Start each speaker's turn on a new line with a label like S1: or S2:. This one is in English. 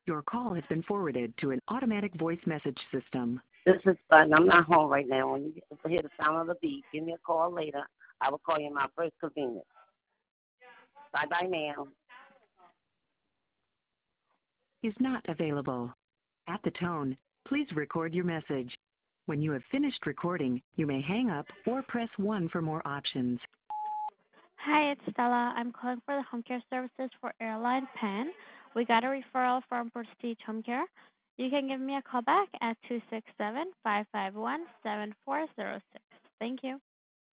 S1: Your call has been forwarded to an automatic voice message system.
S2: This is fun. I'm not home right now. When you hear the sound of the beep, give me a call later. I will call you my first convenience. Bye-bye now.
S1: Is not available. At the tone, please record your message. When you have finished recording, you may hang up or press 1 for more options.
S3: Hi, it's Stella. I'm calling for the home care services for Airline Penn. We got a referral from Prestige Home Care. You can give me a call back at 267-551-7406. Thank you.